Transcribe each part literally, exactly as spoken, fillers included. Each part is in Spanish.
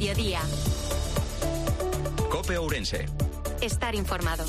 mediodía. COPE Ourense. Estar informado.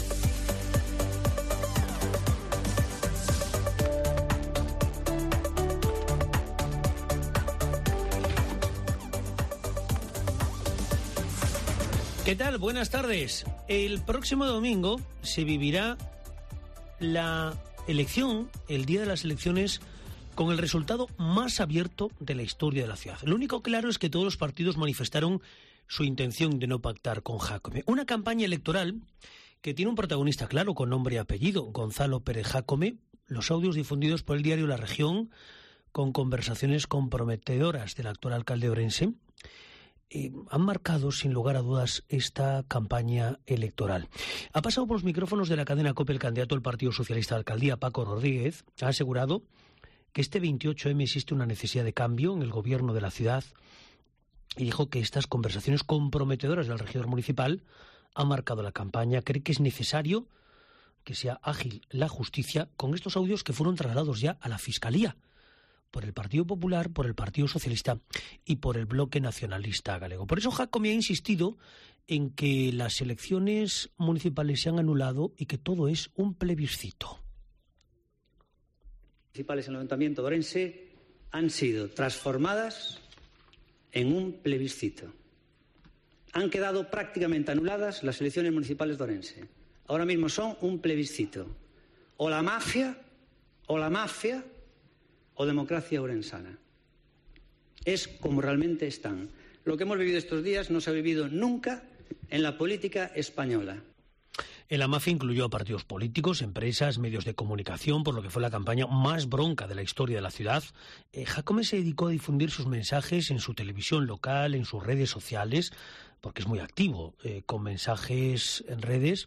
¿Qué tal? Buenas tardes. El próximo domingo se vivirá la elección, el día de las elecciones, con el resultado más abierto de la historia de la ciudad. Lo único claro es que todos los partidos manifestaron su intención de no pactar con Jácome. Una campaña electoral que tiene un protagonista claro con nombre y apellido, Gonzalo Pérez Jácome. Los audios difundidos por el diario La Región, con conversaciones comprometedoras del actual alcalde ourense, Eh, han marcado sin lugar a dudas esta campaña electoral. Ha pasado por los micrófonos de la cadena COPE el candidato del Partido Socialista de Alcaldía, Paco Rodríguez. Ha asegurado que este veintiocho eme existe una necesidad de cambio en el gobierno de la ciudad y dijo que estas conversaciones comprometedoras del regidor municipal han marcado la campaña. Cree que es necesario que sea ágil la justicia con estos audios que fueron trasladados ya a la Fiscalía por el Partido Popular, por el Partido Socialista y por el Bloque Nacionalista Galego. Por eso Jácome ha insistido en que las elecciones municipales se han anulado y que todo es un plebiscito. Las municipales en el Ayuntamiento de Ourense han sido transformadas en un plebiscito. Han quedado prácticamente anuladas las elecciones municipales de Ourense. Ahora mismo son un plebiscito. O la mafia, o la mafia, o democracia ourensana. Es como realmente están. Lo que hemos vivido estos días no se ha vivido nunca en la política española. En la mafia incluyó a partidos políticos, empresas, medios de comunicación, por lo que fue la campaña más bronca de la historia de la ciudad. Eh, Jácome se dedicó a difundir sus mensajes en su televisión local, en sus redes sociales, porque es muy activo, eh, con mensajes en redes,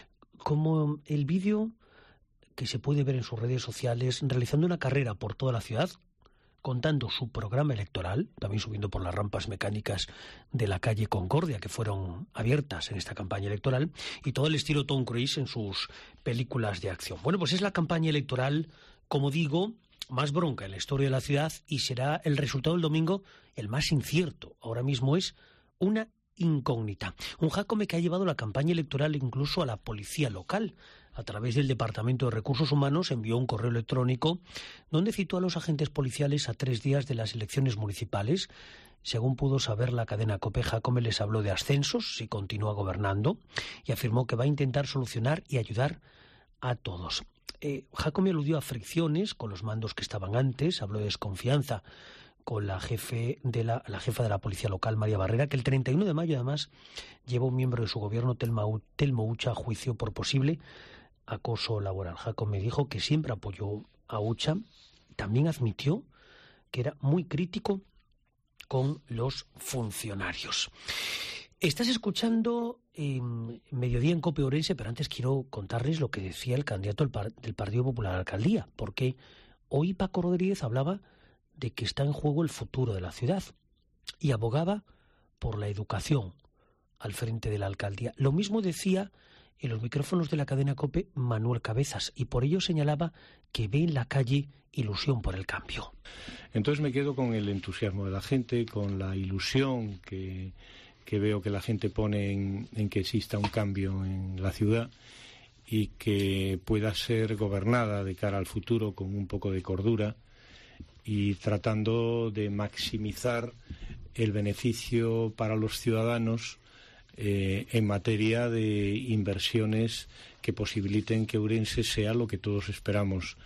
como el vídeo que se puede ver en sus redes sociales, realizando una carrera por toda la ciudad, contando su programa electoral, también subiendo por las rampas mecánicas de la calle Concordia, que fueron abiertas en esta campaña electoral, y todo el estilo Tom Cruise en sus películas de acción. Bueno, pues es la campaña electoral, como digo, más bronca en la historia de la ciudad, y será el resultado del domingo el más incierto. Ahora mismo es una incógnita. Un Jácome que ha llevado la campaña electoral incluso a la policía local. A través del Departamento de Recursos Humanos envió un correo electrónico donde citó a los agentes policiales a tres días de las elecciones municipales. Según pudo saber la cadena COPE, Jácome les habló de ascensos si continúa gobernando y afirmó que va a intentar solucionar y ayudar a todos. Eh, Jácome aludió a fricciones con los mandos que estaban antes, habló de desconfianza con la jefe de la, la jefa de la policía local, María Barrera, que el treinta y uno de mayo además llevó un miembro de su gobierno, Telmo, Telmo Ucha, a juicio por posible acoso laboral. Jácome dijo que siempre apoyó a Ucha. También admitió que era muy crítico con los funcionarios. Estás escuchando eh, Mediodía en COPE Ourense, pero antes quiero contarles lo que decía el candidato del, par del Partido Popular a la alcaldía, porque hoy Paco Rodríguez hablaba de que está en juego el futuro de la ciudad y abogaba por la educación al frente de la alcaldía. Lo mismo decía en los micrófonos de la cadena COPE Manuel Cabezas, y por ello señalaba que ve en la calle ilusión por el cambio. Entonces me quedo con el entusiasmo de la gente, con la ilusión que, que veo que la gente pone en, en que exista un cambio en la ciudad y que pueda ser gobernada de cara al futuro con un poco de cordura y tratando de maximizar el beneficio para los ciudadanos Eh, en materia de inversiones que posibiliten que Ourense sea lo que todos esperamos.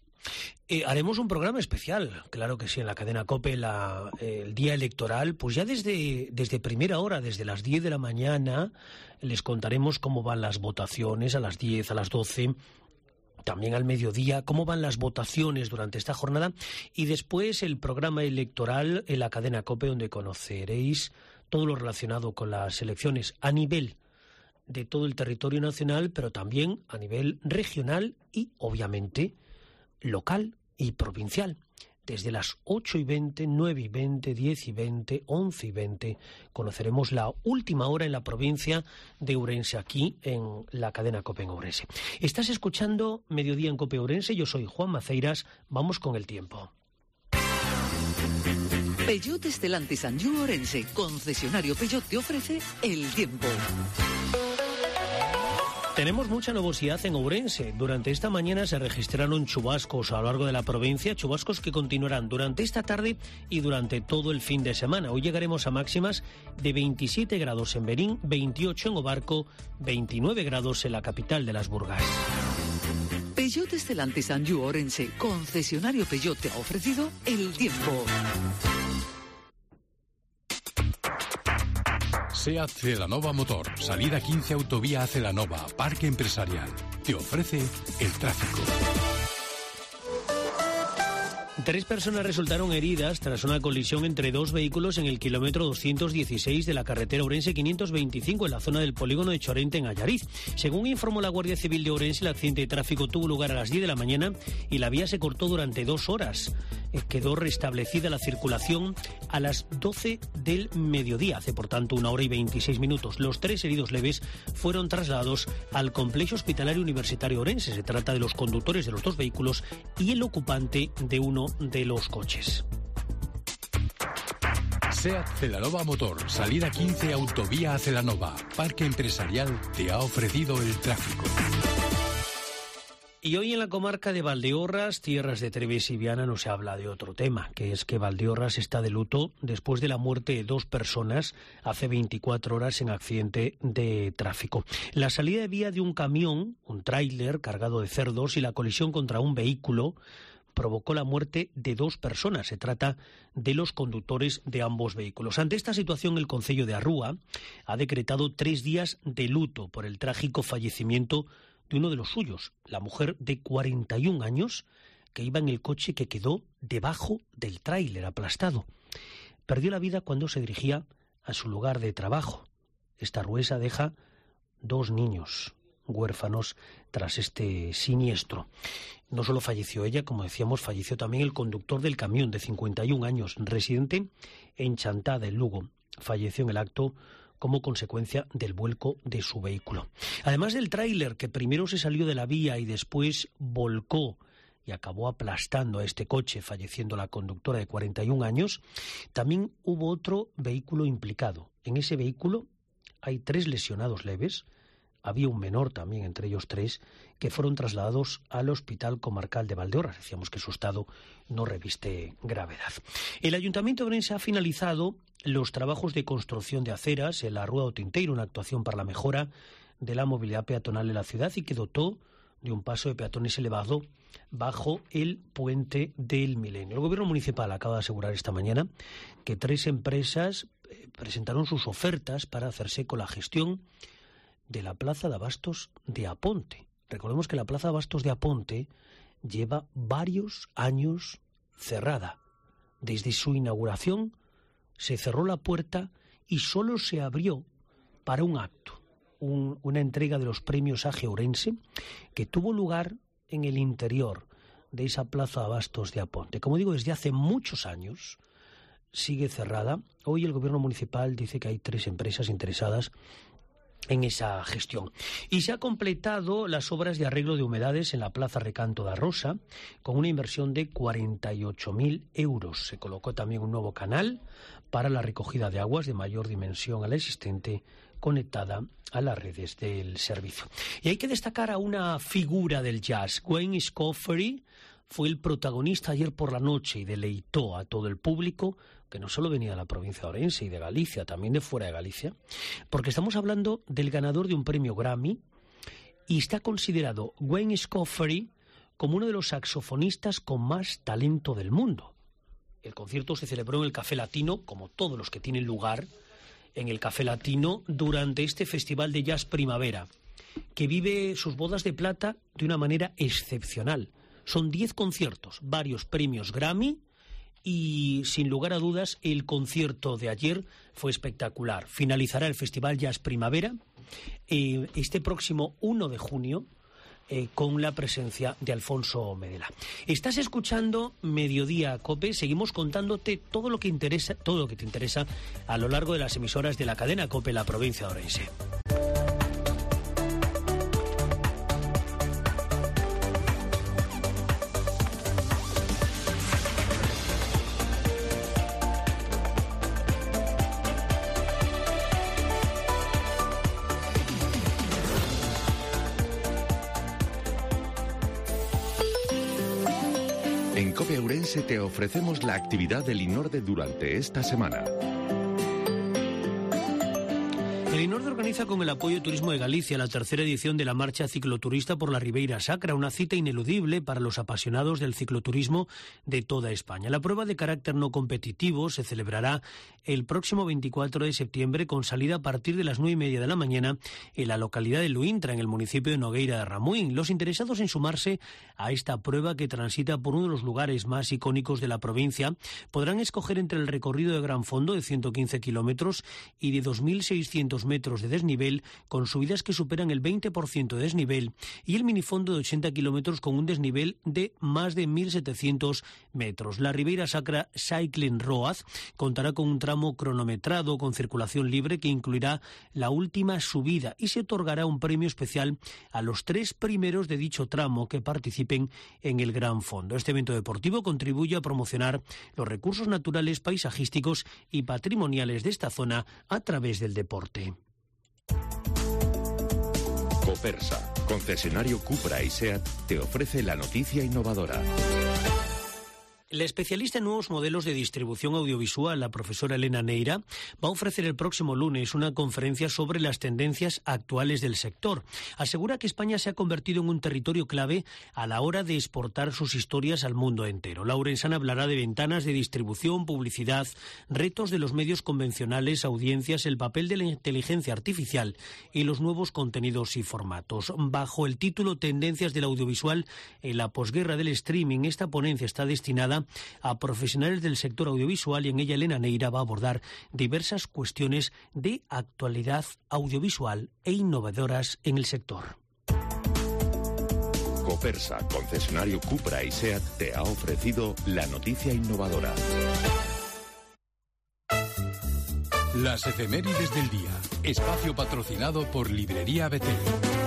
Eh, haremos un programa especial, claro que sí, en la cadena COPE, la, eh, el día electoral, pues ya desde, desde primera hora, desde las diez de la mañana, les contaremos cómo van las votaciones a las diez, a las doce, también al mediodía, cómo van las votaciones durante esta jornada, y después el programa electoral en la cadena COPE, donde conoceréis todo lo relacionado con las elecciones a nivel de todo el territorio nacional, pero también a nivel regional y, obviamente, local y provincial. Desde las ocho y veinte, nueve y veinte, diez y veinte, once y veinte, conoceremos la última hora en la provincia de Ourense, aquí en la cadena COPE en Ourense. Estás escuchando Mediodía en COPE Ourense, yo soy Juan Maceiras, vamos con el tiempo. Peugeot Stellantis Anjou Orense, concesionario Peugeot, te ofrece el tiempo. Tenemos mucha nubosidad en Ourense. Durante esta mañana se registraron chubascos a lo largo de la provincia, chubascos que continuarán durante esta tarde y durante todo el fin de semana. Hoy llegaremos a máximas de veintisiete grados en Berín, veintiocho en Obarco, veintinueve grados en la capital de las Burgas. Peugeot Stellantis Anjou Orense, concesionario Peugeot, te ha ofrecido el tiempo. SEAT Celanova Motor, salida quince Autovía a Celanova, Parque Empresarial. Te ofrece el tráfico. Tres personas resultaron heridas tras una colisión entre dos vehículos en el kilómetro doscientos dieciséis de la carretera Ourense quinientos veinticinco en la zona del polígono de Chorente, en Allariz. Según informó la Guardia Civil de Ourense, el accidente de tráfico tuvo lugar a las diez de la mañana y la vía se cortó durante dos horas. Quedó restablecida la circulación a las doce del mediodía, hace por tanto una hora y veintiséis minutos. Los tres heridos leves fueron trasladados al complejo hospitalario universitario Ourense. Se trata de los conductores de los dos vehículos y el ocupante de uno de los coches. SEAT Celanova Motor, salida quince Autovía a Celanova, Parque Empresarial, te ha ofrecido el tráfico. Y hoy en la comarca de Valdeorras, tierras de Treves y Viana, no se habla de otro tema, que es que Valdeorras está de luto después de la muerte de dos personas hace veinticuatro horas en accidente de tráfico. La salida de vía de un camión, un tráiler cargado de cerdos, y la colisión contra un vehículo provocó la muerte de dos personas. Se trata de los conductores de ambos vehículos. Ante esta situación, el concello de Arrúa ha decretado tres días de luto por el trágico fallecimiento de uno de los suyos, la mujer de cuarenta y un años que iba en el coche que quedó debajo del tráiler aplastado. Perdió la vida cuando se dirigía a su lugar de trabajo. Esta ruesa deja dos niños huérfanos tras este siniestro. No solo falleció ella, como decíamos, falleció también el conductor del camión de cincuenta y un años, residente en Chantada, en Lugo. Falleció en el acto como consecuencia del vuelco de su vehículo. Además del tráiler, que primero se salió de la vía y después volcó y acabó aplastando a este coche, falleciendo la conductora de cuarenta y un años, también hubo otro vehículo implicado. En ese vehículo hay tres lesionados leves. Había un menor también, entre ellos tres, que fueron trasladados al Hospital Comarcal de Valdeorras. Decíamos que su estado no reviste gravedad. El Ayuntamiento de Ourense ha finalizado los trabajos de construcción de aceras en la Rúa do Tinteiro, una actuación para la mejora de la movilidad peatonal en la ciudad y que dotó de un paso de peatones elevado bajo el puente del Milenio. El Gobierno municipal acaba de asegurar esta mañana que tres empresas presentaron sus ofertas para hacerse con la gestión de la Plaza de Abastos de Aponte. Recordemos que la Plaza de Abastos de Aponte lleva varios años cerrada. Desde su inauguración se cerró la puerta y solo se abrió para un acto, un, una entrega de los premios A G E Ourense, que tuvo lugar en el interior de esa Plaza de Abastos de Aponte. Como digo, desde hace muchos años sigue cerrada. Hoy el Gobierno municipal dice que hay tres empresas interesadas en esa gestión. Y se ha completado las obras de arreglo de humedades en la Plaza Recanto da Rosa con una inversión de cuarenta y ocho mil euros. Se colocó también un nuevo canal para la recogida de aguas de mayor dimensión a la existente, conectada a las redes del servicio. Y hay que destacar a una figura del jazz. Wayne Scoffery fue el protagonista ayer por la noche y deleitó a todo el público, que no solo venía de la provincia de Ourense y de Galicia, también de fuera de Galicia, porque estamos hablando del ganador de un premio Grammy y está considerado Wayne Scoffery como uno de los saxofonistas con más talento del mundo. El concierto se celebró en el Café Latino, como todos los que tienen lugar en el Café Latino, durante este Festival de Jazz Primavera, que vive sus bodas de plata de una manera excepcional. Son diez conciertos, varios premios Grammy, y sin lugar a dudas el concierto de ayer fue espectacular. Finalizará el Festival Jazz Primavera eh, este próximo uno de junio eh, con la presencia de Alfonso Medela. Estás escuchando Mediodía COPE. Seguimos contándote todo lo que interesa, todo lo que te interesa a lo largo de las emisoras de la cadena COPE en la provincia de Ourense. Ourense te ofrecemos la actividad del INORDE durante esta semana. El INORDE organiza con el apoyo de Turismo de Galicia la tercera edición de la Marcha Cicloturista por la Ribeira Sacra, una cita ineludible para los apasionados del cicloturismo de toda España. La prueba de carácter no competitivo se celebrará el próximo veinticuatro de septiembre con salida a partir de las nueve y media de la mañana en la localidad de Luintra, en el municipio de Nogueira de Ramuín. Los interesados en sumarse a esta prueba, que transita por uno de los lugares más icónicos de la provincia, podrán escoger entre el recorrido de gran fondo de ciento quince kilómetros y de dos mil seiscientos metros de desnivel, con subidas que superan el veinte por ciento de desnivel, y el minifondo de ochenta kilómetros con un desnivel de más de mil setecientos metros. La Ribeira Sacra Cycling Road contará con un tramo cronometrado con circulación libre que incluirá la última subida, y se otorgará un premio especial a los tres primeros de dicho tramo que participen en el gran fondo. Este evento deportivo contribuye a promocionar los recursos naturales, paisajísticos y patrimoniales de esta zona a través del deporte. Copersa, concesionario Cupra y SEAT, te ofrece la noticia innovadora. La especialista en nuevos modelos de distribución audiovisual, la profesora Elena Neira, va a ofrecer el próximo lunes una conferencia sobre las tendencias actuales del sector. Asegura que España se ha convertido en un territorio clave a la hora de exportar sus historias al mundo entero. La orensana hablará de ventanas de distribución, publicidad, retos de los medios convencionales, audiencias, el papel de la inteligencia artificial y los nuevos contenidos y formatos. Bajo el título Tendencias del audiovisual en la posguerra del streaming, esta ponencia está destinada a profesionales del sector audiovisual, y en ella Elena Neira va a abordar diversas cuestiones de actualidad audiovisual e innovadoras en el sector. Copersa, concesionario Cupra y SEAT, te ha ofrecido la noticia innovadora. Las efemérides del día. Espacio patrocinado por Librería Betel.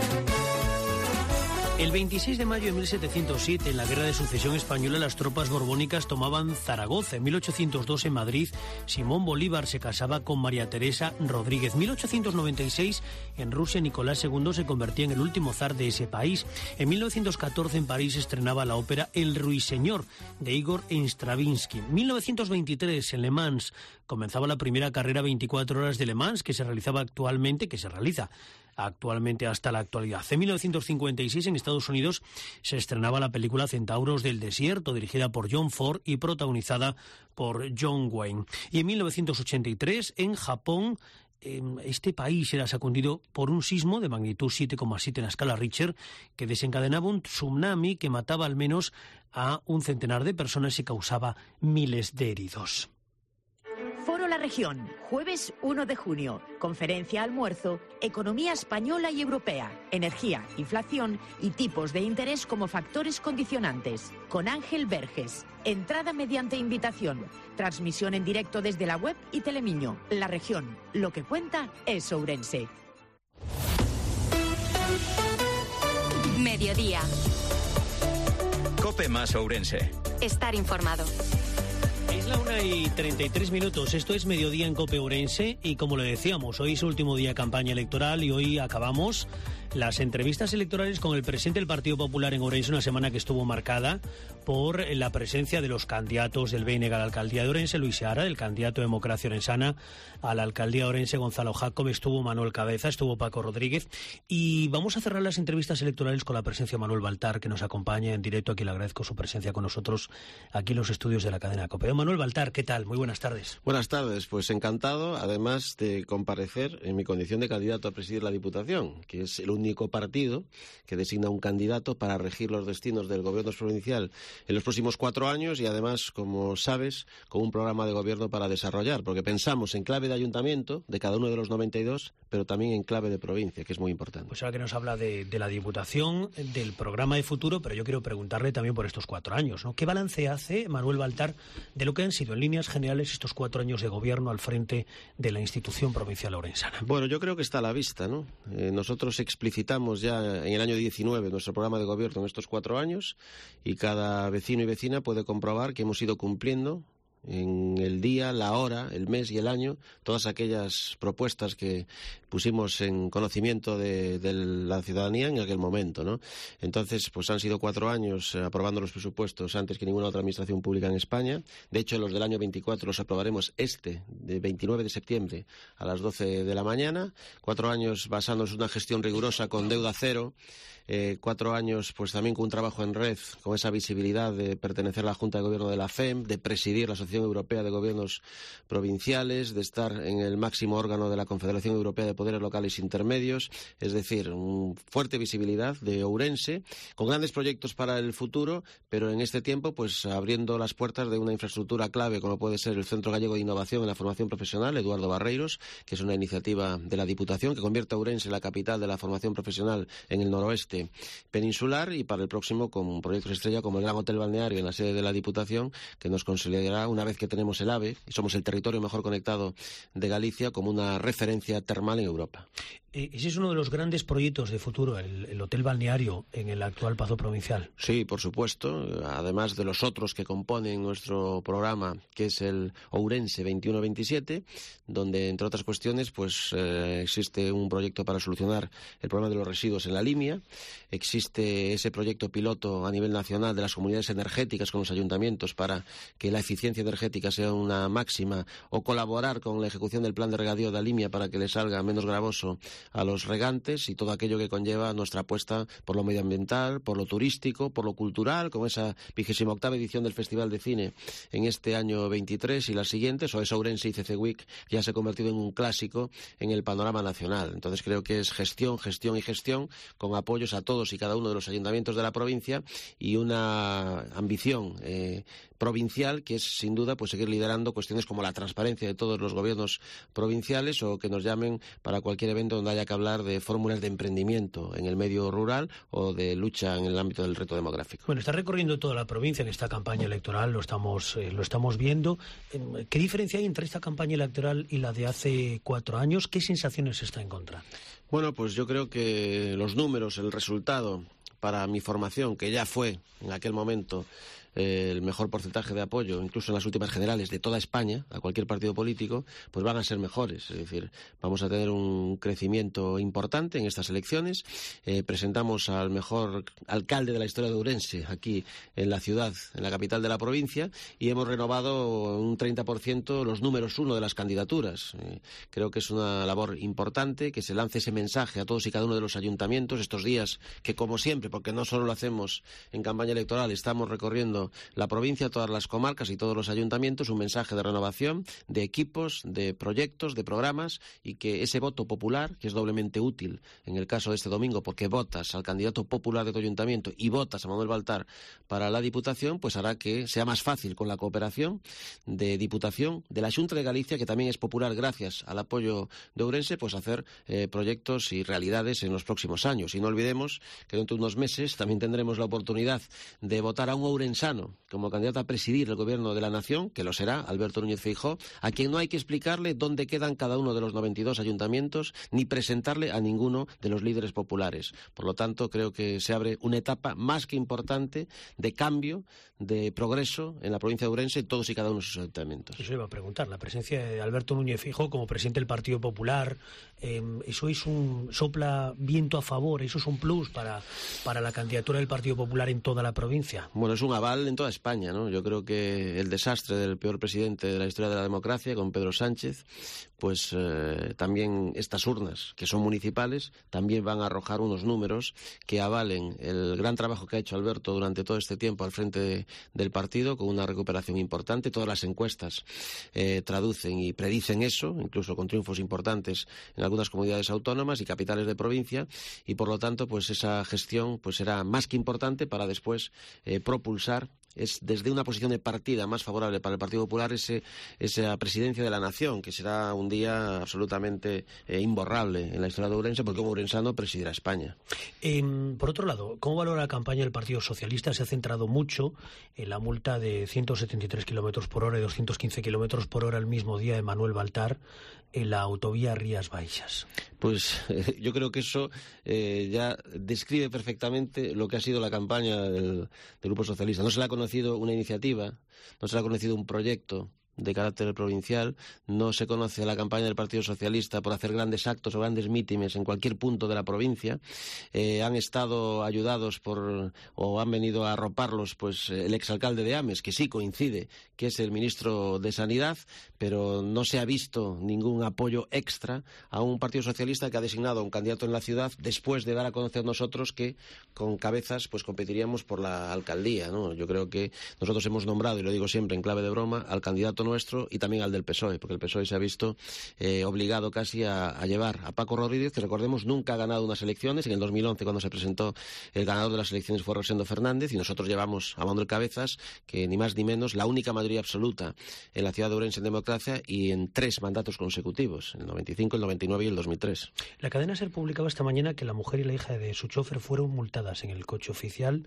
El veintiséis de mayo de mil setecientos siete, en la Guerra de Sucesión Española, las tropas borbónicas tomaban Zaragoza. En mil ochocientos dos, en Madrid, Simón Bolívar se casaba con María Teresa Rodríguez. En mil ochocientos noventa y seis, en Rusia, Nicolás segundo se convertía en el último zar de ese país. En mil novecientos catorce, en París, se estrenaba la ópera El Ruiseñor, de Igor Stravinsky. En mil novecientos veintitrés, en Le Mans, comenzaba la primera carrera veinticuatro horas de Le Mans, que se realizaba actualmente, que se realiza actualmente hasta la actualidad. En mil novecientos cincuenta y seis, en Estados Unidos, se estrenaba la película Centauros del Desierto, dirigida por John Ford y protagonizada por John Wayne. Y en mil novecientos ochenta y tres, en Japón, este país era sacudido por un sismo de magnitud siete coma siete en la escala Richter, que desencadenaba un tsunami que mataba al menos a un centenar de personas y causaba miles de heridos. Foro La Región, jueves uno de junio. Conferencia almuerzo, economía española y europea, energía, inflación y tipos de interés como factores condicionantes. Con Ángel Verges. Entrada mediante invitación. Transmisión en directo desde la web y Telemiño. La Región. Lo que cuenta es Ourense. Mediodía. Cope más Ourense. Estar informado. Es la una y treinta y tres minutos. Esto es Mediodía en Cope Ourense, y como le decíamos, hoy es el último día de campaña electoral y hoy acabamos las entrevistas electorales con el presidente del Partido Popular en Ourense, una semana que estuvo marcada por la presencia de los candidatos del B N G a la alcaldía de Ourense, Luis Seara, del candidato de Democracia Orensana a la alcaldía de Ourense, Gonzalo Jacob, estuvo Manuel Cabeza, estuvo Paco Rodríguez, y vamos a cerrar las entrevistas electorales con la presencia de Manuel Baltar, que nos acompaña en directo. Aquí le agradezco su presencia con nosotros aquí en los estudios de la cadena COPE. Manuel Baltar, ¿qué tal? Muy buenas tardes. Buenas tardes, pues encantado, además de comparecer en mi condición de candidato a presidir la Diputación, que es el único partido que designa un candidato para regir los destinos del gobierno provincial en los próximos cuatro años, y además, como sabes, con un programa de gobierno para desarrollar, porque pensamos en clave de ayuntamiento de cada uno de los noventa y dos, pero también en clave de provincia, que es muy importante. Pues ahora que nos habla de, de la Diputación, del programa de futuro, pero yo quiero preguntarle también por estos cuatro años, ¿no? ¿Qué balance hace Manuel Baltar de lo que han sido en líneas generales estos cuatro años de gobierno al frente de la institución provincial orensana? Bueno, yo creo que está a la vista, ¿no? Eh, nosotros explicitamos ya en el año diecinueve nuestro programa de gobierno en estos cuatro años, y cada vecino y vecina puede comprobar que hemos ido cumpliendo en el día, la hora, el mes y el año, todas aquellas propuestas que pusimos en conocimiento de, de la ciudadanía en aquel momento, ¿no? Entonces, pues han sido cuatro años eh, aprobando los presupuestos antes que ninguna otra administración pública en España. De hecho, los del año veinticuatro los aprobaremos este, de veintinueve de septiembre a las doce de la mañana. Cuatro años basándonos en una gestión rigurosa con deuda cero. Eh, cuatro años pues también con un trabajo en red, con esa visibilidad de pertenecer a la Junta de Gobierno de la F E M, de presidir la Asociación Europea de Gobiernos Provinciales, de estar en el máximo órgano de la Confederación Europea de Poderes Locales Intermedios, es decir, una fuerte visibilidad de Ourense, con grandes proyectos para el futuro, pero en este tiempo pues abriendo las puertas de una infraestructura clave como puede ser el Centro Gallego de Innovación en la Formación Profesional, Eduardo Barreiros, que es una iniciativa de la Diputación que convierte a Ourense en la capital de la formación profesional en el noroeste peninsular, y para el próximo con proyectos estrella como el Gran Hotel Balneario en la sede de la Diputación, que nos consolidará, una vez que tenemos el AVE y somos el territorio mejor conectado de Galicia, como una referencia termal en Europa. Ese es uno de los grandes proyectos de futuro, el, el Hotel Balneario en el actual Pazo Provincial. Sí, por supuesto, además de los otros que componen nuestro programa, que es el Ourense veintiuno veintisiete, donde, entre otras cuestiones, pues eh, existe un proyecto para solucionar el problema de los residuos en la Limia, existe ese proyecto piloto a nivel nacional de las comunidades energéticas con los ayuntamientos para que la eficiencia energética sea una máxima, o colaborar con la ejecución del plan de regadío de la Limia para que le salga menos gravoso a los regantes, y todo aquello que conlleva nuestra apuesta por lo medioambiental, por lo turístico, por lo cultural, con esa vigésima octava edición del Festival de Cine en este año veintitrés y las siguientes, o esa Ourense I C C Week ya se ha convertido en un clásico en el panorama nacional. Entonces creo que es gestión, gestión y gestión, con apoyos a todos y cada uno de los ayuntamientos de la provincia, y una ambición eh, provincial que es, sin duda, pues seguir liderando cuestiones como la transparencia de todos los gobiernos provinciales, o que nos llamen para cualquier evento donde haya que hablar de fórmulas de emprendimiento en el medio rural o de lucha en el ámbito del reto demográfico. Bueno, está recorriendo toda la provincia en esta campaña electoral, lo estamos, eh, lo estamos viendo. ¿Qué diferencia hay entre esta campaña electoral y la de hace cuatro años? ¿Qué sensaciones se está encontrando? Bueno, pues yo creo que los números, el resultado para mi formación, que ya fue en aquel momento eh, el mejor porcentaje de apoyo, incluso en las últimas generales de toda España, a cualquier partido político, pues van a ser mejores. Es decir, vamos a tener un crecimiento importante en estas elecciones. Eh, presentamos al mejor alcalde de la historia de Ourense aquí en la ciudad, en la capital de la provincia, y hemos renovado un treinta por ciento los números uno de las candidaturas. Eh, creo que es una labor importante que se lance ese mensaje a todos y cada uno de los ayuntamientos estos días que, como siempre, porque no solo lo hacemos en campaña electoral, estamos recorriendo la provincia, todas las comarcas y todos los ayuntamientos, un mensaje de renovación, de equipos, de proyectos, de programas, y que ese voto popular, que es doblemente útil en el caso de este domingo, porque votas al candidato popular de tu ayuntamiento y votas a Manuel Baltar para la Diputación, pues hará que sea más fácil con la cooperación de Diputación, de la Xunta de Galicia, que también es popular gracias al apoyo de Ourense, pues hacer eh, proyectos y realidades en los próximos años. Y no olvidemos que dentro de unos meses también tendremos la oportunidad de votar a un ourensano como candidato a presidir el gobierno de la nación, que lo será, Alberto Núñez Feijóo, a quien no hay que explicarle dónde quedan cada uno de los noventa y dos ayuntamientos, ni presentarle a ninguno de los líderes populares. Por lo tanto, creo que se abre una etapa más que importante de cambio, de progreso en la provincia de Ourense en todos y cada uno de sus ayuntamientos. Eso iba a preguntar, la presencia de Alberto Núñez Feijóo como presidente del Partido Popular, eh, eso es un sopla viento a favor, eso es un plus para, para la candidatura del Partido Popular en toda la provincia. Bueno, es un aval en toda España, ¿no? Yo creo que el desastre del peor presidente de la historia de la democracia, con Pedro Sánchez, pues eh, también estas urnas, que son municipales, también van a arrojar unos números que avalen el gran trabajo que ha hecho Alberto durante todo este tiempo al frente de, del partido, con una recuperación importante. Todas las encuestas eh, traducen y predicen eso, incluso con triunfos importantes en algunas comunidades autónomas y capitales de provincia, y por lo tanto, pues esa gestión pues será más que importante para después eh, propulsar, es desde una posición de partida más favorable para el Partido Popular, ese, esa presidencia de la nación, que será un día absolutamente eh, imborrable en la historia de Ourense, porque un ourensano presidirá España. Eh, por otro lado, ¿cómo valora la campaña del Partido Socialista? Se ha centrado mucho en la multa de ciento setenta y tres kilómetros por hora y doscientos quince kilómetros por hora el mismo día de Manuel Baltar en la autovía Rías Baixas. Pues eh, yo creo que eso eh, ya describe perfectamente lo que ha sido la campaña del, del Grupo Socialista. No se le ha conocido una iniciativa, no se le ha conocido un proyecto de carácter provincial, no se conoce la campaña del Partido Socialista por hacer grandes actos o grandes mítines en cualquier punto de la provincia. Eh, han estado ayudados por, o han venido a arroparlos, pues el exalcalde de Ames, que sí coincide, que es el ministro de Sanidad, pero no se ha visto ningún apoyo extra a un Partido Socialista que ha designado a un candidato en la ciudad después de dar a conocer nosotros que con Cabezas pues competiríamos por la alcaldía, ¿no? Yo creo que nosotros hemos nombrado, y lo digo siempre en clave de broma, al candidato nuestro y también al del P S O E, porque el P S O E se ha visto eh, obligado casi a, a llevar a Paco Rodríguez, que recordemos nunca ha ganado unas elecciones. En el dos mil once, cuando se presentó, el ganador de las elecciones fue Rosendo Fernández, y nosotros llevamos a Manuel Cabezas, que ni más ni menos la única mayoría absoluta en la ciudad de Ourense en democracia y en tres mandatos consecutivos, en el noventa y cinco, el noventa y nueve y el dos mil tres. La cadena SER publicaba esta mañana que la mujer y la hija de su chofer fueron multadas en el coche oficial.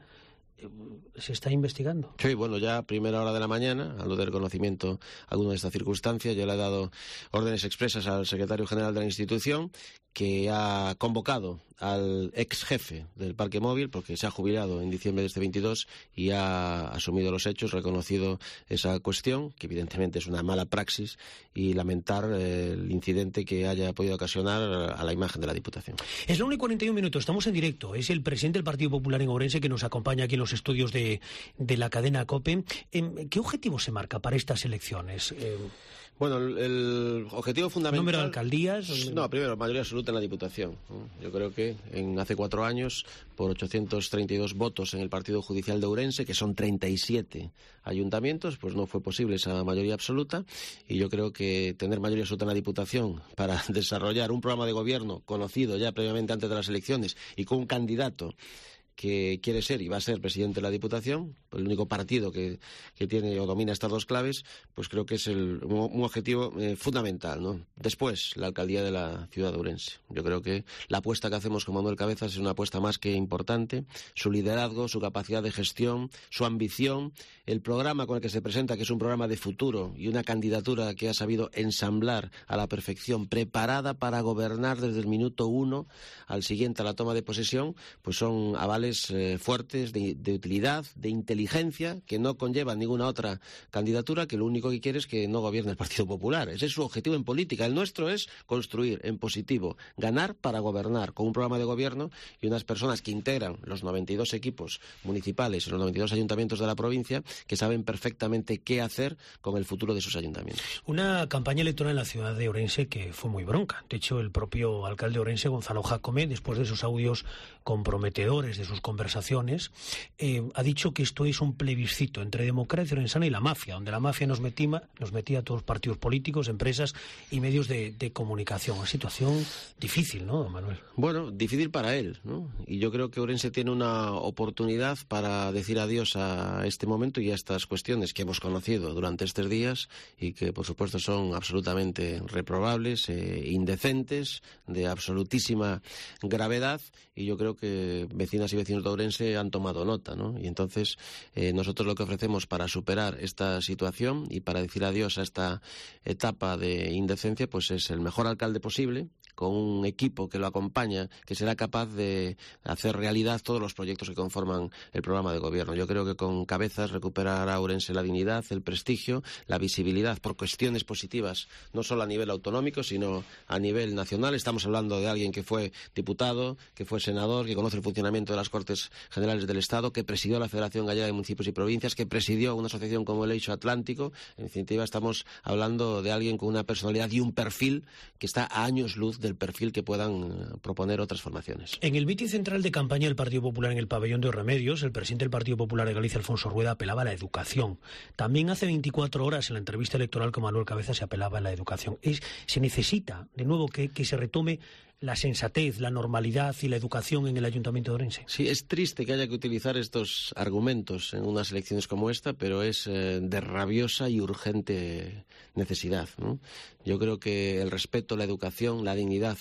¿Se está investigando? Sí, bueno, ya a primera hora de la mañana, al no tener conocimiento alguna de estas circunstancias, yo le he dado órdenes expresas al secretario general de la institución, que ha convocado al ex jefe del parque móvil, porque se ha jubilado en diciembre de este veintidós y ha asumido los hechos, reconocido esa cuestión, que evidentemente es una mala praxis, y lamentar eh, el incidente que haya podido ocasionar a la imagen de la Diputación. Es la una y cuarenta y un minutos, estamos en directo. Es el presidente del Partido Popular en Ourense que nos acompaña aquí en los estudios de, de la cadena COPE. ¿Qué objetivo se marca para estas elecciones? Eh... Bueno, el, el objetivo fundamental... ¿Número de alcaldías? No, primero, mayoría absoluta en la Diputación. Yo creo que en hace cuatro años, por ochocientos treinta y dos votos en el Partido Judicial de Ourense, que son treinta y siete ayuntamientos, pues no fue posible esa mayoría absoluta, y yo creo que tener mayoría absoluta en la Diputación para desarrollar un programa de gobierno conocido ya previamente antes de las elecciones y con un candidato que quiere ser y va a ser presidente de la Diputación, el único partido que, que tiene o domina estas dos claves, pues creo que es el, un, un objetivo eh, fundamental, ¿no? Después, la alcaldía de la ciudad de Ourense. Yo creo que la apuesta que hacemos con Manuel Cabezas es una apuesta más que importante. Su liderazgo, su capacidad de gestión, su ambición, el programa con el que se presenta, que es un programa de futuro y una candidatura que ha sabido ensamblar a la perfección, preparada para gobernar desde el minuto uno al siguiente a la toma de posesión, pues son avales Eh, fuertes de, de utilidad, de inteligencia, que no conllevan ninguna otra candidatura, que lo único que quiere es que no gobierne el Partido Popular. Ese es su objetivo en política. El nuestro es construir en positivo, ganar para gobernar, con un programa de gobierno y unas personas que integran los noventa y dos equipos municipales y los noventa y dos ayuntamientos de la provincia, que saben perfectamente qué hacer con el futuro de sus ayuntamientos. Una campaña electoral en la ciudad de Ourense que fue muy bronca. De hecho, el propio alcalde de Ourense, Gonzalo Jácome, después de esos audios comprometedores de sus conversaciones, eh, ha dicho que esto es un plebiscito entre democracia orensana y la mafia, donde la mafia nos metía, nos metía a todos los partidos políticos, empresas y medios de, de comunicación. Una situación difícil, ¿no, don Manuel? Bueno, difícil para él, ¿no? Y yo creo que Ourense tiene una oportunidad para decir adiós a este momento y a estas cuestiones que hemos conocido durante estos días y que, por supuesto, son absolutamente reprobables, eh, indecentes, de absolutísima gravedad, y yo creo que vecinas y vecinos de Ourense han tomado nota, ¿no? Y entonces eh, nosotros lo que ofrecemos para superar esta situación y para decir adiós a esta etapa de indecencia, pues es el mejor alcalde posible, con un equipo que lo acompaña, que será capaz de hacer realidad todos los proyectos que conforman el programa de gobierno. Yo creo que con Cabezas recuperará Ourense la dignidad, el prestigio, la visibilidad por cuestiones positivas, no solo a nivel autonómico, sino a nivel nacional. Estamos hablando de alguien que fue diputado, que fue senador, que conoce el funcionamiento de las Cortes Generales del Estado, que presidió la Federación Gallega de Municipios y Provincias, que presidió una asociación como el Eixo Atlántico. En definitiva, estamos hablando de alguien con una personalidad y un perfil que está a años luz del perfil que puedan proponer otras formaciones. En el mitin central de campaña del Partido Popular en el pabellón de Remedios, el presidente del Partido Popular de Galicia, Alfonso Rueda, apelaba a la educación. También hace veinticuatro horas en la entrevista electoral con Manuel Cabezas se apelaba a la educación. Es, se necesita, de nuevo, que, que se retome la sensatez, la normalidad y la educación en el Ayuntamiento de Ourense. Sí, es triste que haya que utilizar estos argumentos en unas elecciones como esta, pero es eh, de rabiosa y urgente necesidad, ¿no? Yo creo que el respeto, la educación, la dignidad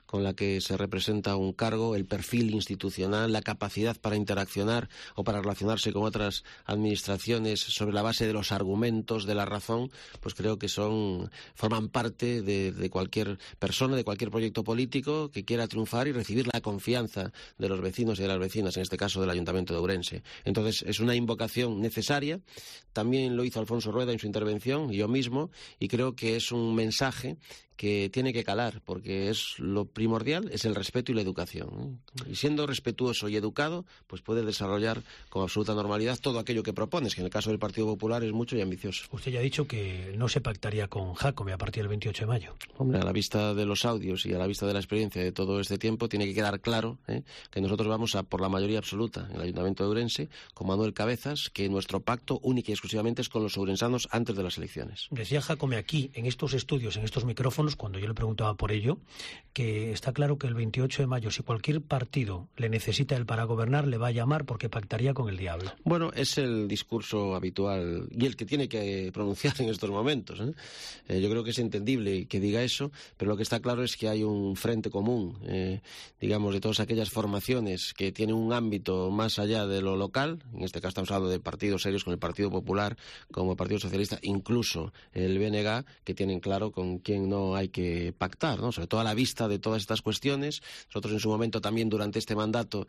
con la que se representa un cargo, el perfil institucional, la capacidad para interaccionar o para relacionarse con otras administraciones sobre la base de los argumentos, de la razón, pues creo que son forman parte de, de cualquier persona, de cualquier proyecto político que quiera triunfar y recibir la confianza de los vecinos y de las vecinas, en este caso del Ayuntamiento de Ourense. Entonces, es una invocación necesaria. También lo hizo Alfonso Rueda en su intervención, y yo mismo, y creo que es un mensaje que tiene que calar, porque es lo primordial, es el respeto y la educación. Y siendo respetuoso y educado, pues puede desarrollar con absoluta normalidad todo aquello que propones, que en el caso del Partido Popular es mucho y ambicioso. Usted ya ha dicho que no se pactaría con Jácome a partir del veintiocho de mayo. Hombre, a la vista de los audios y a la vista de la experiencia de todo este tiempo, tiene que quedar claro ¿eh? que nosotros vamos a por la mayoría absoluta en el Ayuntamiento de Ourense, con Manuel Cabezas, que nuestro pacto único y exclusivamente es con los ourensanos antes de las elecciones. Decía Jácome aquí, en estos estudios, en estos micrófonos, cuando yo le preguntaba por ello, que está claro que el veintiocho de mayo, si cualquier partido le necesita él para gobernar, le va a llamar porque pactaría con el diablo. Bueno, es el discurso habitual y el que tiene que pronunciar en estos momentos. ¿eh? Eh, yo creo que es entendible que diga eso, pero lo que está claro es que hay un frente común, eh, digamos, de todas aquellas formaciones que tienen un ámbito más allá de lo local. En este caso estamos hablando de partidos serios como el Partido Popular, como el Partido Socialista, incluso el B N G, que tienen claro con quién no hay que pactar, ¿no? Sobre todo a la vista de todas estas cuestiones. Nosotros en su momento también durante este mandato,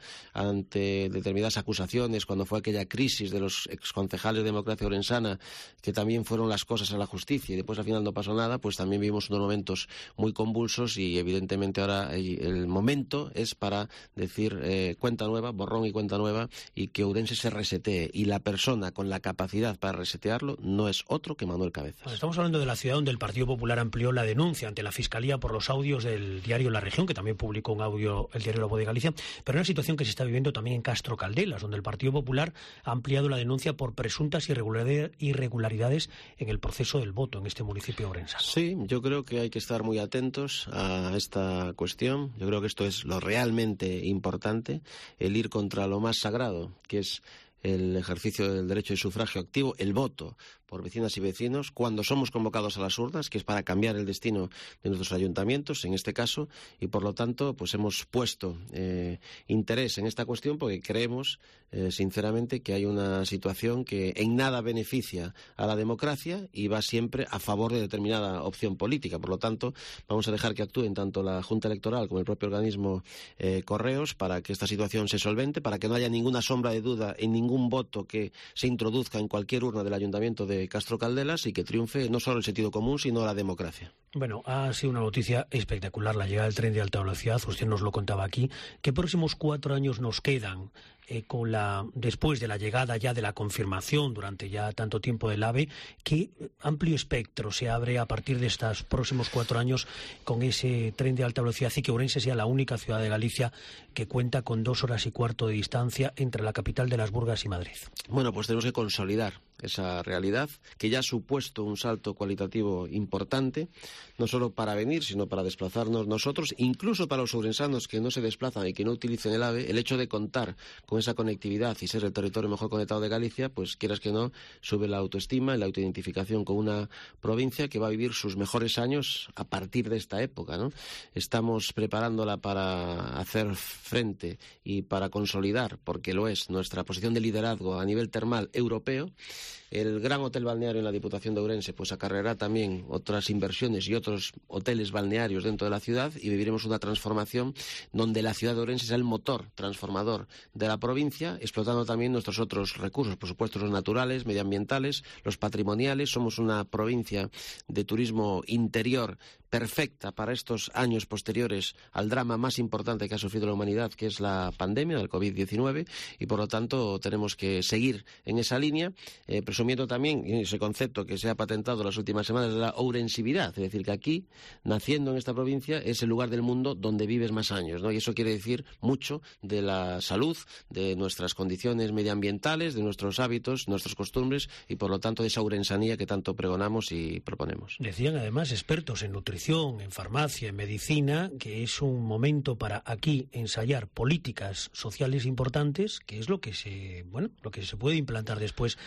ante determinadas acusaciones, cuando fue aquella crisis de los exconcejales de Democracia Orensana, que también fueron las cosas a la justicia y después al final no pasó nada, pues también vivimos unos momentos muy convulsos y evidentemente ahora el momento es para decir eh, cuenta nueva, borrón y cuenta nueva, y que Ourense se resetee, y la persona con la capacidad para resetearlo no es otro que Manuel Cabezas. Bueno, estamos hablando de la ciudad donde el Partido Popular amplió la denuncia ante la Fiscalía por los audios del diario La Región, que también publicó un audio el diario La Voz de Galicia, pero una situación que se está viviendo también en Castro Caldelas, donde el Partido Popular ha ampliado la denuncia por presuntas irregularidades en el proceso del voto en este municipio orensano. Sí, yo creo que hay que estar muy atentos a esta cuestión. Yo creo que esto es lo realmente importante, el ir contra lo más sagrado, que es el ejercicio del derecho de sufragio activo, el voto por vecinas y vecinos, cuando somos convocados a las urnas, que es para cambiar el destino de nuestros ayuntamientos, en este caso, y por lo tanto, pues hemos puesto eh, interés en esta cuestión porque creemos, eh, sinceramente, que hay una situación que en nada beneficia a la democracia y va siempre a favor de determinada opción política. Por lo tanto, vamos a dejar que actúen tanto la Junta Electoral como el propio organismo eh, Correos para que esta situación se solvente, para que no haya ninguna sombra de duda en ningún voto que se introduzca en cualquier urna del Ayuntamiento de Castro Caldelas y que triunfe no solo el sentido común, sino la democracia. Bueno, ha sido una noticia espectacular la llegada del tren de alta velocidad. Usted nos lo contaba aquí. ¿Qué próximos cuatro años nos quedan eh, con la después de la llegada ya de la confirmación durante ya tanto tiempo del AVE? ¿Qué amplio espectro se abre a partir de estos próximos cuatro años con ese tren de alta velocidad y que Ourense sea la única ciudad de Galicia que cuenta con dos horas y cuarto de distancia entre la capital de las Burgas y Madrid? Bueno, pues tenemos que consolidar esa realidad, que ya ha supuesto un salto cualitativo importante, no solo para venir, sino para desplazarnos nosotros, incluso para los ourensanos que no se desplazan y que no utilicen el AVE. El hecho de contar con esa conectividad y ser el territorio mejor conectado de Galicia, pues quieras que no, sube la autoestima y la autoidentificación con una provincia que va a vivir sus mejores años a partir de esta época, ¿no? Estamos preparándola para hacer frente y para consolidar, porque lo es, nuestra posición de liderazgo a nivel termal europeo. El gran hotel balneario en la Diputación de Ourense pues acarreará también otras inversiones y otros hoteles balnearios dentro de la ciudad, y viviremos una transformación donde la ciudad de Ourense sea el motor transformador de la provincia, explotando también nuestros otros recursos, por supuesto los naturales, medioambientales, los patrimoniales. Somos una provincia de turismo interior perfecta para estos años posteriores al drama más importante que ha sufrido la humanidad, que es la pandemia del COVID diecinueve, y por lo tanto tenemos que seguir en esa línea, eh, presumiendo también ese concepto que se ha patentado en las últimas semanas de la ourensividad, es decir, que aquí, naciendo en esta provincia, es el lugar del mundo donde vives más años, ¿no? Y eso quiere decir mucho de la salud, de nuestras condiciones medioambientales, de nuestros hábitos, nuestras costumbres, y por lo tanto de esa ourensanía que tanto pregonamos y proponemos. Decían además expertos en nutrición, en farmacia, en medicina, que es un momento para aquí ensayar políticas sociales importantes, que es lo que se, bueno, lo que se puede implantar después en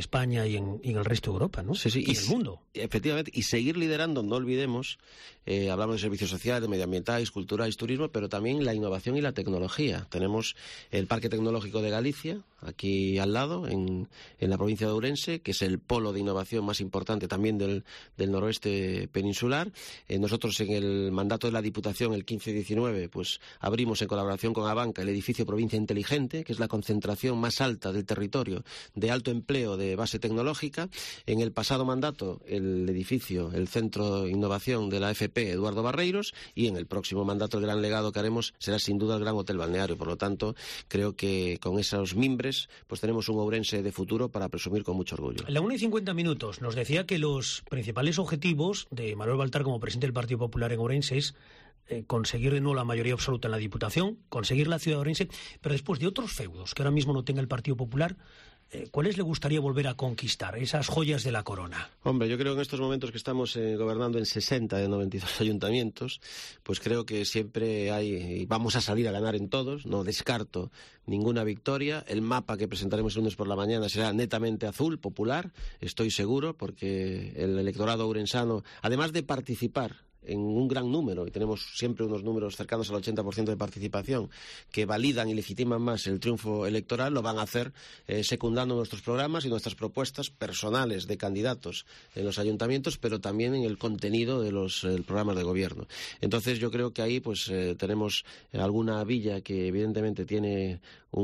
España y en, y en el resto de Europa, ¿no? Sí, sí. Y, y en el mundo. Efectivamente, y seguir liderando, no olvidemos, eh, hablamos de servicios sociales, de medioambientales, culturales, turismo, pero también la innovación y la tecnología. Tenemos el Parque Tecnológico de Galicia, aquí al lado, en, en la provincia de Ourense, que es el polo de innovación más importante también del, del noroeste peninsular. Eh, nosotros en el mandato de la Diputación, el quince diecinueve, pues abrimos en colaboración con Abanca el edificio Provincia Inteligente, que es la concentración más alta del territorio de alto empleo de base tecnológica. En el pasado mandato, el edificio, el Centro de Innovación de la F P Eduardo Barreiros, y en el próximo mandato el gran legado que haremos será sin duda el Gran Hotel Balneario. Por lo tanto, creo que con esos mimbres pues tenemos un Ourense de futuro para presumir con mucho orgullo. La una y cincuenta minutos nos decía que los principales objetivos de Manuel Baltar como presidente del Partido Popular en Ourense es eh, conseguir de nuevo la mayoría absoluta en la Diputación, conseguir la ciudad de Ourense, pero después de otros feudos que ahora mismo no tenga el Partido Popular, ¿cuáles le gustaría volver a conquistar, esas joyas de la corona? Hombre, yo creo que en estos momentos que estamos eh, gobernando en sesenta de noventa y dos ayuntamientos, pues creo que siempre hay, y vamos a salir a ganar en todos, no descarto ninguna victoria. El mapa que presentaremos el lunes por la mañana será netamente azul, popular, estoy seguro, porque el electorado ourensano, además de participar en un gran número, y tenemos siempre unos números cercanos al ochenta por ciento de participación, que validan y legitiman más el triunfo electoral, lo van a hacer eh, secundando nuestros programas y nuestras propuestas personales de candidatos en los ayuntamientos, pero también en el contenido de los eh, programas de gobierno. Entonces yo creo que ahí pues eh, tenemos alguna villa que evidentemente tiene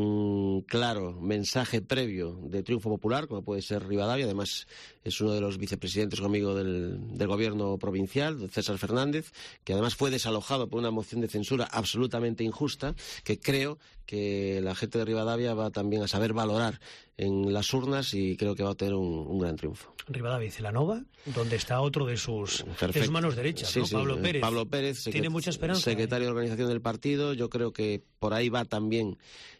un claro mensaje previo de triunfo popular, como puede ser Rivadavia. Además es uno de los vicepresidentes conmigo del, del gobierno provincial, César Fernández, que además fue desalojado por una moción de censura absolutamente injusta, que creo que la gente de Rivadavia va también a saber valorar en las urnas, y creo que va a tener un, un gran triunfo. Rivadavia y Celanova, donde está otro de sus, de sus manos derechas, sí, ¿no? sí, Pablo Pérez. Pablo Pérez, tiene mucha esperanza. Secretario de Organización del partido. Yo creo que por ahí va también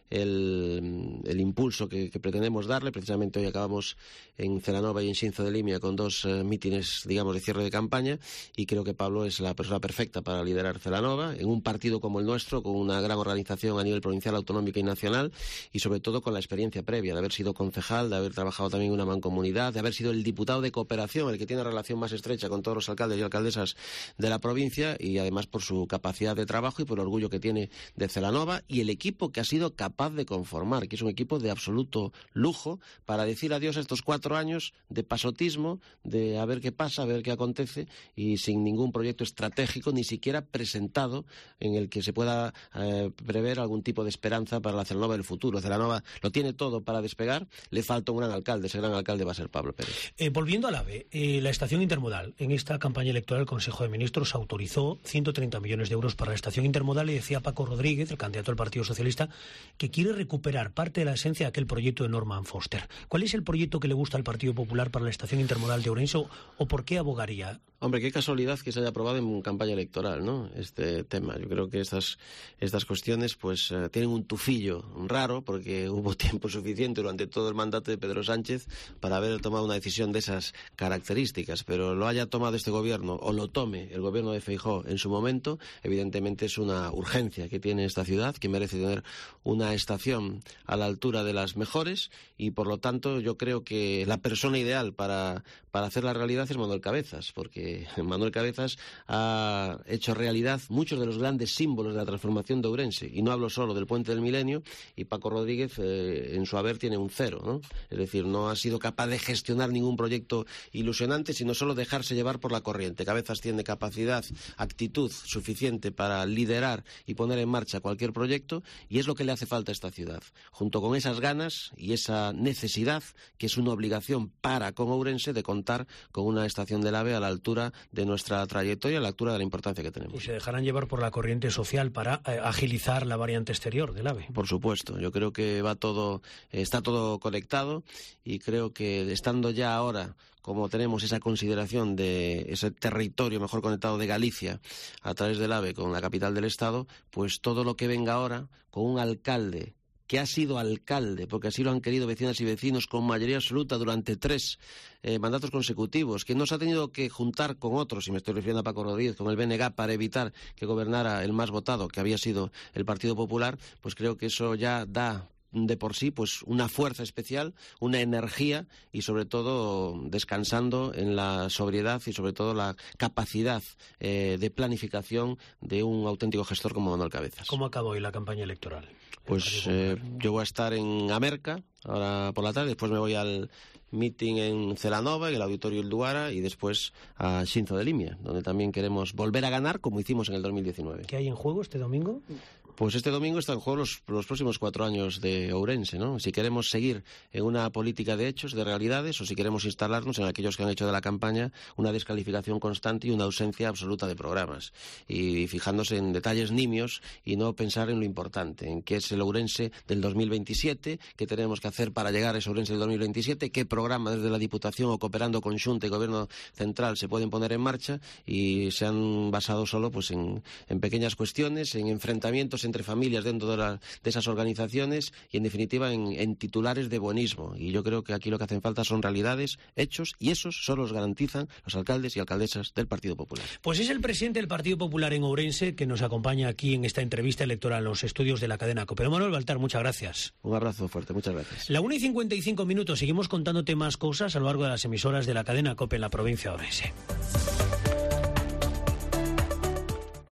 el, el impulso que, que pretendemos darle. Precisamente hoy acabamos en Celanova y en Xinzo de Limia con dos uh, mítines, digamos, de cierre de campaña, y creo que Pablo es la persona perfecta para liderar Celanova en un partido como el nuestro, con una gran organización a nivel provincial, autonómica y nacional, y sobre todo con la experiencia previa de haber sido concejal, de haber trabajado también en una mancomunidad, de haber sido el diputado de cooperación, el que tiene relación más estrecha con todos los alcaldes y alcaldesas de la provincia, y además por su capacidad de trabajo y por el orgullo que tiene de Celanova y el equipo que ha sido capaz de conformar, que es un equipo de absoluto lujo para decir adiós a estos cuatro años de pasotismo, de a ver qué pasa, a ver qué acontece, y sin ningún proyecto estratégico ni siquiera presentado en el que se pueda eh, prever algún tipo de esperanza para la Celanova del futuro. Celanova lo tiene todo para despegar, le falta un gran alcalde, ese gran alcalde va a ser Pablo Pérez. Eh, volviendo al AVE, eh, la estación intermodal, en esta campaña electoral el Consejo de Ministros autorizó ciento treinta millones de euros para la estación intermodal, y decía Paco Rodríguez, el candidato del Partido Socialista, que quiere recuperar parte de la esencia de aquel proyecto de Norman Foster. ¿Cuál es el proyecto que le gusta al Partido Popular para la estación intermodal de Ourense, o, o por qué abogaría? Hombre, qué casualidad que se haya aprobado en campaña electoral, ¿no?, este tema. Yo creo que estas, estas cuestiones pues uh, tienen un tufillo raro, porque hubo tiempo suficiente durante todo el mandato de Pedro Sánchez para haber tomado una decisión de esas características, pero lo haya tomado este gobierno o lo tome el gobierno de Feijóo en su momento, evidentemente es una urgencia que tiene esta ciudad, que merece tener una estación a la altura de las mejores, y por lo tanto yo creo que la persona ideal para, para hacer la realidad es Manuel Cabezas, porque Manuel Cabezas ha hecho realidad muchos de los grandes símbolos de la transformación de Ourense, y no hablo solo del Puente del Milenio, y Paco Rodríguez eh, en su haber tiene un cero, ¿no? Es decir, no ha sido capaz de gestionar ningún proyecto ilusionante, sino solo dejarse llevar por la corriente. Cabezas tiene capacidad, actitud suficiente para liderar y poner en marcha cualquier proyecto, y es lo que le hace falta a esta ciudad, junto con esas ganas y esa necesidad, que es una obligación para con Ourense, de contar con una estación del AVE a la altura de nuestra trayectoria, a la altura de la importancia que tenemos. ¿Y se dejarán llevar por la corriente social para eh, agilizar la variante exterior del AVE? Por supuesto, yo creo que va todo, eh, está todo conectado, y creo que estando ya ahora, como tenemos esa consideración de ese territorio mejor conectado de Galicia a través del AVE con la capital del Estado, pues todo lo que venga ahora con un alcalde que ha sido alcalde, porque así lo han querido vecinas y vecinos, con mayoría absoluta durante tres eh, mandatos consecutivos, que no se ha tenido que juntar con otros, y me estoy refiriendo a Paco Rodríguez, con el B N G, para evitar que gobernara el más votado, que había sido el Partido Popular, pues creo que eso ya da de por sí pues una fuerza especial, una energía y sobre todo descansando en la sobriedad y sobre todo la capacidad eh, de planificación de un auténtico gestor como Manuel Cabezas. ¿Cómo acabó hoy la campaña electoral? Pues eh, yo voy a estar en Amerca ahora por la tarde, después me voy al meeting en Celanova, en el Auditorio Ilduara, y después a Xinzo de Limia, donde también queremos volver a ganar como hicimos en el dos mil diecinueve. ¿Qué hay en juego este domingo? Pues este domingo están en juego los, los próximos cuatro años de Ourense, ¿no? Si queremos seguir en una política de hechos, de realidades, o si queremos instalarnos en aquellos que han hecho de la campaña una descalificación constante y una ausencia absoluta de programas. Y fijándose en detalles nimios y no pensar en lo importante, en qué es el Ourense del dos mil veintisiete, qué tenemos que hacer para llegar a ese Ourense del dos mil veintisiete, qué programas desde la Diputación o cooperando con Xunta y Gobierno Central se pueden poner en marcha, y se han basado solo pues en, en pequeñas cuestiones, en enfrentamientos entre familias dentro de, la, de esas organizaciones y, en definitiva, en, en titulares de buenismo. Y yo creo que aquí lo que hacen falta son realidades, hechos, y esos solo los garantizan los alcaldes y alcaldesas del Partido Popular. Pues es el presidente del Partido Popular en Ourense que nos acompaña aquí en esta entrevista electoral en los estudios de la cadena COPE. Manuel Baltar, muchas gracias. Un abrazo fuerte, muchas gracias. La una y cincuenta y cinco minutos, seguimos contándote más cosas a lo largo de las emisoras de la cadena COPE en la provincia de Ourense.